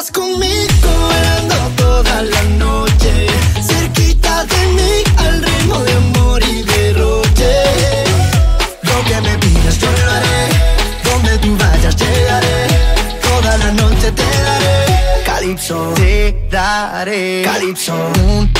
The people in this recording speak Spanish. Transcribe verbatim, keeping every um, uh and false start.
estás conmigo, bailando toda la noche, cerquita de mí, al ritmo de amor y derroche. Lo que me pidas yo lo haré, donde tú vayas llegaré, toda la noche te daré, Calypso, te daré, Calypso. Un